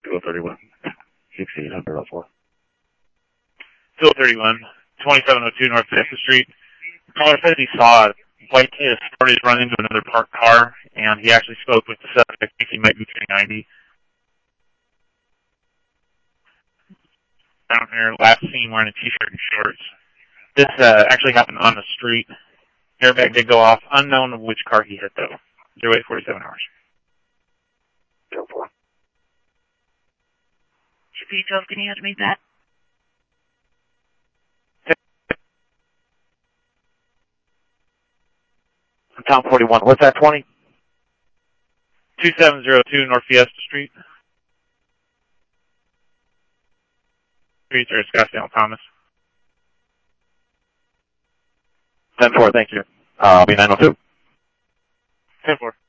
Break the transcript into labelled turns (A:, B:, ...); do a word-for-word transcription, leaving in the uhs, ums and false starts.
A: two thirty-one, sixty-eight hundred oh four.
B: two thirty-one, twenty-seven oh two North fifth Street. Caller said he saw a white kid started to run into another parked car, and he actually spoke with the subject. Thinks he might be turning ninety. Down here, last seen wearing a t-shirt and shorts. This uh, actually happened on the street. Airbag did go off. Unknown of which car he hit, though. zero eight forty-seven hours.
A: zero four.
C: Details, can you answer me that?
A: Town forty-one. What's that, twenty?
B: two seven zero two North Fiesta Street. Streets are Scottsdale Thomas.
A: ten four, thank you. Uh, I'll be nine oh two.
B: ten four.